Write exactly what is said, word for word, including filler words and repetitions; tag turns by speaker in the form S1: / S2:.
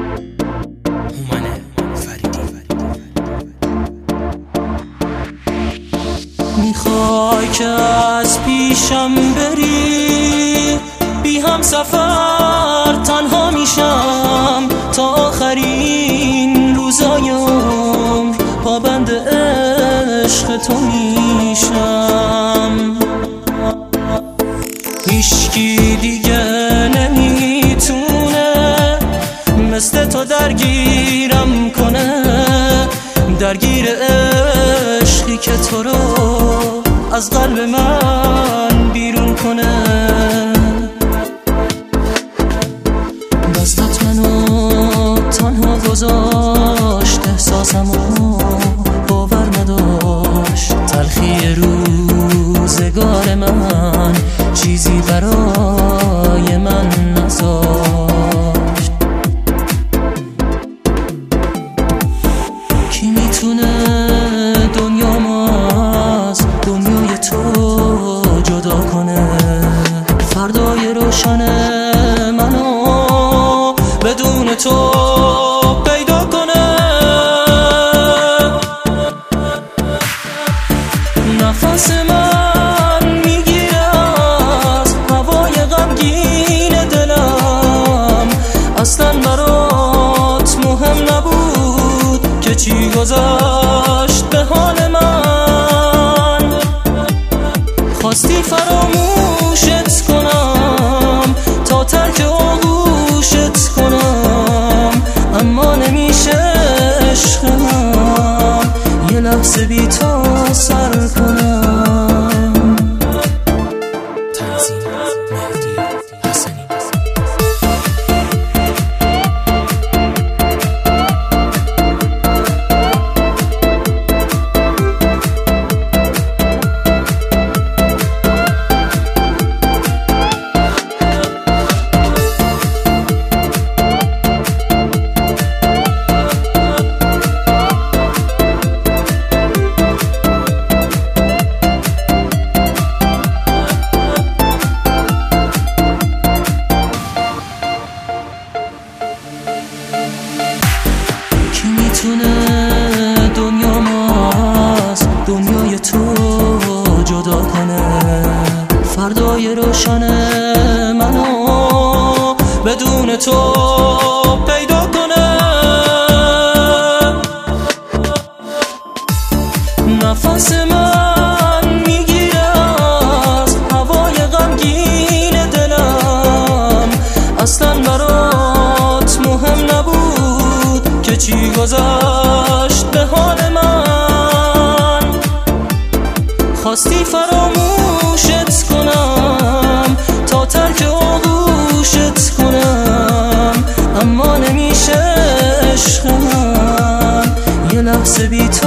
S1: میخوای که از پیشم بری، بی هم سفر تنها میشم تا آخرین روزای عمر، پابند عشق تو میشم. هیچکی دیگه نمیتونه مثل تو درگیرم کنه، درگیر عشقی که تو رو از قلب من بیرون کنه. دستت منو تنها گذاشت، احساسمو باور نداشت، تلخی روزگار من چیزی برای من نذاشت. کی میتونه دنیامو از دنیای تو جدا کنه، فردای روشن منو بدون تو پیدا کنه. نفس من میگیره از هوای غمگین دلم، اصلا برات مهم نبود که چی گذشت به حال من. خواستی فراموشت کنم تا ترک آغوشت کنم، اما نمیشه عشق من یه لحظه بی تو سر کنم. تنظیم مهدی حسنی. میتونه دنیامو از دنیای تو جدا کنه، فردای روشن منو بدون تو پیدا کنه. نفس من میگیره از هوای غمگین دلم، اصلا برات مهم نبود که چی گذشت به حال من. خواستی فراموشت کنم تا ترک آغوشت کنم، اما نمیشه عشق من یه لحظه بی تو